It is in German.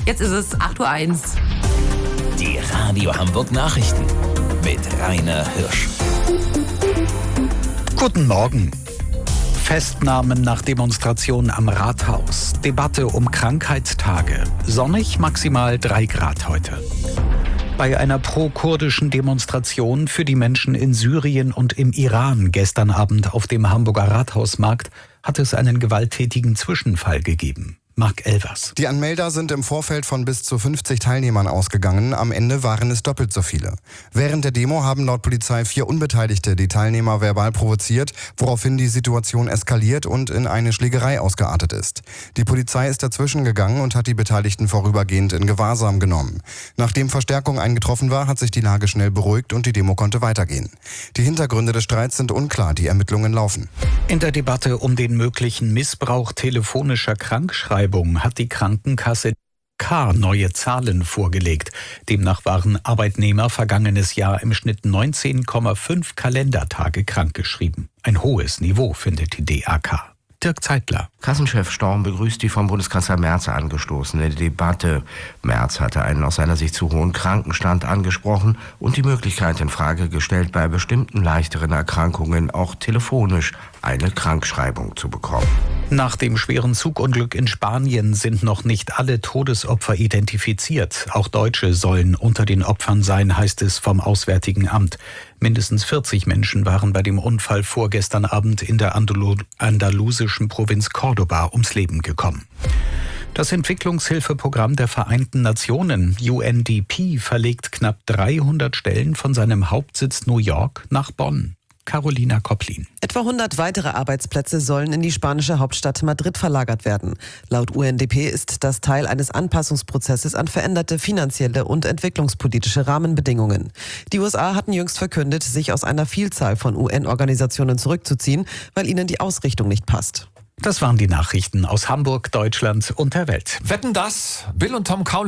Jetzt ist es 8:01 Uhr. Die Radio Hamburg Nachrichten mit Rainer Hirsch. Guten Morgen. Festnahmen nach Demonstrationen am Rathaus. Debatte um Krankheitstage. Sonnig, maximal 3 Grad heute. Bei einer pro-kurdischen Demonstration für die Menschen in Syrien und im Iran gestern Abend auf dem Hamburger Rathausmarkt hat es einen gewalttätigen Zwischenfall gegeben. Marc Elvers. Die Anmelder sind im Vorfeld von bis zu 50 Teilnehmern ausgegangen. Am Ende waren es doppelt so viele. Während der Demo haben laut Polizei 4 Unbeteiligte die Teilnehmer verbal provoziert, woraufhin die Situation eskaliert und in eine Schlägerei ausgeartet ist. Die Polizei ist dazwischen gegangen und hat die Beteiligten vorübergehend in Gewahrsam genommen. Nachdem Verstärkung eingetroffen war, hat sich die Lage schnell beruhigt und die Demo konnte weitergehen. Die Hintergründe des Streits sind unklar, die Ermittlungen laufen. In der Debatte um den möglichen Missbrauch telefonischer Krankschreibung hat die Krankenkasse neue Zahlen vorgelegt. Demnach waren Arbeitnehmer vergangenes Jahr im Schnitt 19,5 Kalendertage krankgeschrieben. Ein hohes Niveau, findet die DAK. Dirk Zeitler. Kassenchef Storm begrüßt die vom Bundeskanzler Merz angestoßene Debatte. Merz hatte einen aus seiner Sicht zu hohen Krankenstand angesprochen und die Möglichkeit in Frage gestellt, bei bestimmten leichteren Erkrankungen auch telefonisch eine Krankschreibung zu bekommen. Nach dem schweren Zugunglück in Spanien sind noch nicht alle Todesopfer identifiziert. Auch Deutsche sollen unter den Opfern sein, heißt es vom Auswärtigen Amt. Mindestens 40 Menschen waren bei dem Unfall vorgestern Abend in der andalusischen Provinz Córdoba ums Leben gekommen. Das Entwicklungshilfeprogramm der Vereinten Nationen, UNDP, verlegt knapp 300 Stellen von seinem Hauptsitz New York nach Bonn. Carolina Kopplin. Etwa 100 weitere Arbeitsplätze sollen in die spanische Hauptstadt Madrid verlagert werden. Laut UNDP ist das Teil eines Anpassungsprozesses an veränderte finanzielle und entwicklungspolitische Rahmenbedingungen. Die USA hatten jüngst verkündet, sich aus einer Vielzahl von UN-Organisationen zurückzuziehen, weil ihnen die Ausrichtung nicht passt. Das waren die Nachrichten aus Hamburg, Deutschland und der Welt. Wetten, dass Bill und Tom Kaulitz